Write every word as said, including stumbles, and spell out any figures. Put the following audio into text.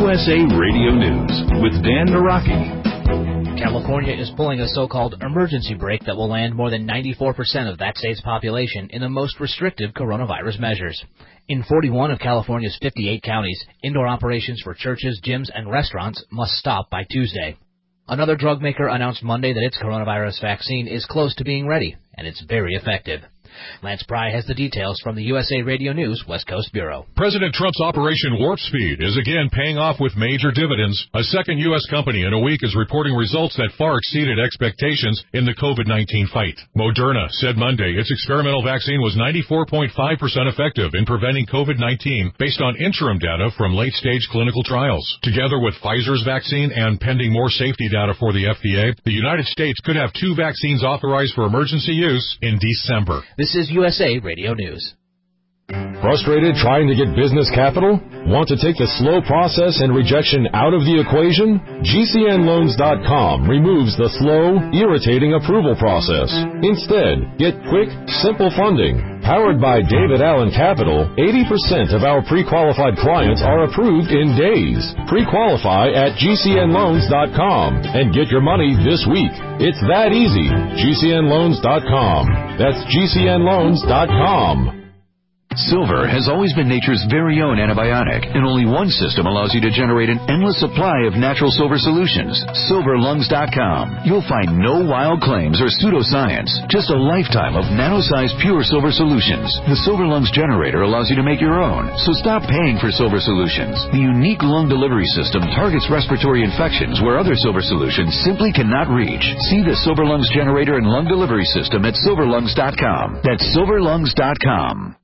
U S A Radio News with Dan Naraki. California is pulling a so-called emergency brake that will land more than ninety-four percent of that state's population in the most restrictive coronavirus measures. In forty-one of California's fifty-eight counties, indoor operations for churches, gyms, and restaurants must stop by Tuesday. Another drug maker announced Monday that its coronavirus vaccine is close to being ready, and it's very effective. Lance Pry has the details from the U S A Radio News West Coast Bureau. President Trump's Operation Warp Speed is again paying off with major dividends. A second U S company in a week is reporting results that far exceeded expectations in the COVID nineteen fight. Moderna said Monday its experimental vaccine was ninety-four point five percent effective in preventing COVID nineteen based on interim data from late-stage clinical trials. Together with Pfizer's vaccine and pending more safety data for the F D A, the United States could have two vaccines authorized for emergency use in December. This is U S A Radio News. Frustrated trying to get business capital? Want to take the slow process and rejection out of the equation? G C N Loans dot com removes the slow, irritating approval process. Instead, get quick, simple funding. Powered by David Allen Capital, eighty percent of our pre-qualified clients are approved in days. Pre-qualify at G C N Loans dot com and get your money this week. It's that easy. G C N Loans dot com. That's G C N Loans dot com. Silver has always been nature's very own antibiotic, and only one system allows you to generate an endless supply of natural silver solutions. Silver Lungs dot com. You'll find no wild claims or pseudoscience, just a lifetime of nano-sized pure silver solutions. The Silver Lungs generator allows you to make your own, so stop paying for silver solutions. The unique lung delivery system targets respiratory infections where other silver solutions simply cannot reach. See the Silver Lungs generator and lung delivery system at Silver Lungs dot com. That's Silver Lungs dot com.